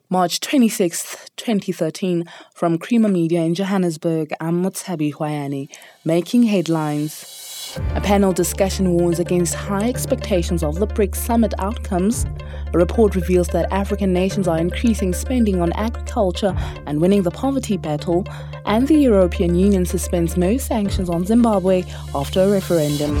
March 26, 2013, from Creamer Media in Johannesburg, I'm Motsabi Hwayani, making headlines. A panel discussion warns against high expectations of the BRICS summit outcomes. A report reveals that African nations are increasing spending on agriculture and winning the poverty battle. And the European Union suspends most sanctions on Zimbabwe after a referendum.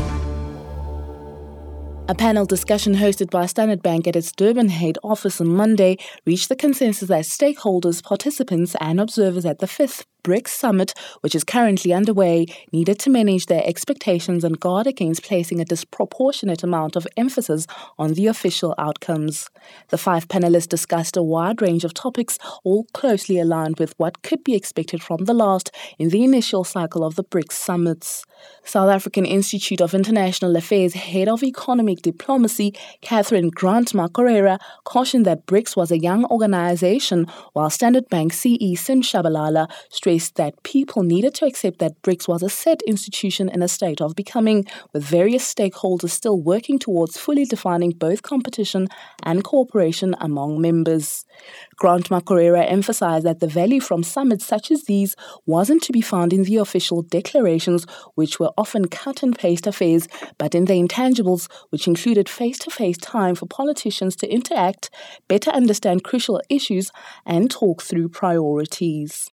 A panel discussion hosted by Standard Bank at its Durban head office on Monday reached the consensus that stakeholders, participants and observers at the 5th BRICS summit, which is currently underway, needed to manage their expectations and guard against placing a disproportionate amount of emphasis on the official outcomes. The 5 panelists discussed a wide range of topics, all closely aligned with what could be expected from the last in the initial cycle of the BRICS summits. South African Institute of International Affairs Head of Economic Diplomacy, Catherine Grant-Makorera, cautioned that BRICS was a young organization, while Standard Bank CE Sim Shabalala stressed that people needed to accept that BRICS was a set institution in a state of becoming, with various stakeholders still working towards fully defining both competition and cooperation among members. Grant-Makorera emphasized that the value from summits such as these wasn't to be found in the official declarations, which were often cut-and-paste affairs, but in the intangibles, which included face-to-face time for politicians to interact, better understand crucial issues, and talk through priorities.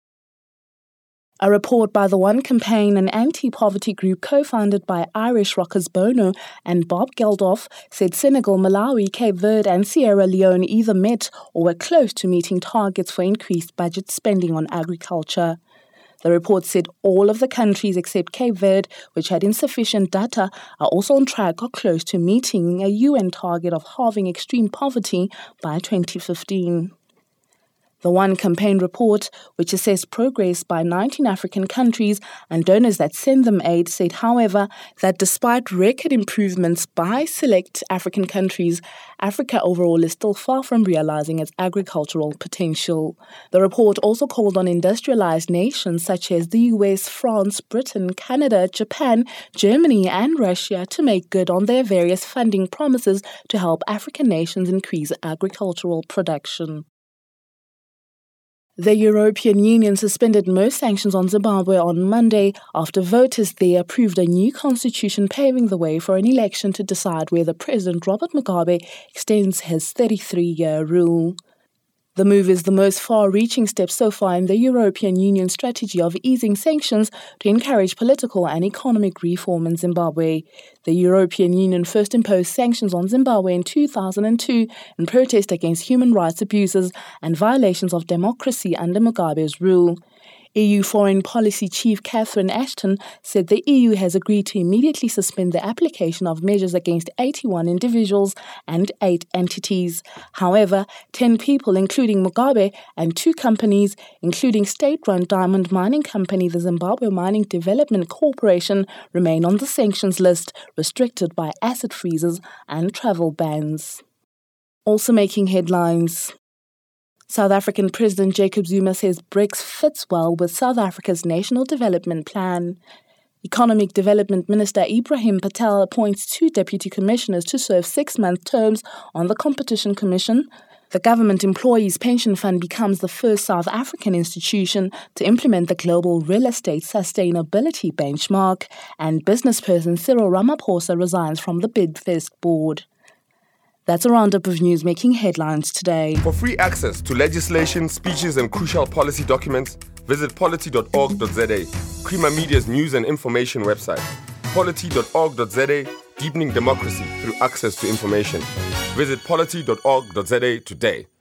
A report by the One Campaign, an anti-poverty group co-founded by Irish rockers Bono and Bob Geldof, said Senegal, Malawi, Cape Verde and Sierra Leone either met or were close to meeting targets for increased budget spending on agriculture. The report said all of the countries except Cape Verde, which had insufficient data, are also on track or close to meeting a UN target of halving extreme poverty by 2015. The One Campaign report, which assessed progress by 19 African countries and donors that send them aid, said, however, that despite record improvements by select African countries, Africa overall is still far from realizing its agricultural potential. The report also called on industrialized nations such as the US, France, Britain, Canada, Japan, Germany and Russia to make good on their various funding promises to help African nations increase agricultural production. The European Union suspended most sanctions on Zimbabwe on Monday after voters there approved a new constitution paving the way for an election to decide whether President Robert Mugabe extends his 33-year rule. The move is the most far-reaching step so far in the European Union strategy of easing sanctions to encourage political and economic reform in Zimbabwe. The European Union first imposed sanctions on Zimbabwe in 2002 in protest against human rights abuses and violations of democracy under Mugabe's rule. EU Foreign Policy Chief Catherine Ashton said the EU has agreed to immediately suspend the application of measures against 81 individuals and 8 entities. However, 10 people, including Mugabe, and 2 companies, including state-run diamond mining company the Zimbabwe Mining Development Corporation, remain on the sanctions list, restricted by asset freezes and travel bans. Also making headlines. South African President Jacob Zuma says BRICS fits well with South Africa's National Development Plan. Economic Development Minister Ibrahim Patel appoints 2 deputy commissioners to serve 6-month terms on the Competition Commission. The Government Employees Pension Fund becomes the first South African institution to implement the Global Real Estate Sustainability Benchmark, and businessperson Cyril Ramaphosa resigns from the Bidvest board. That's a roundup of news making headlines today. For free access to legislation, speeches and crucial policy documents, visit polity.org.za, Creamer Media's news and information website. Polity.org.za, deepening democracy through access to information. Visit polity.org.za today.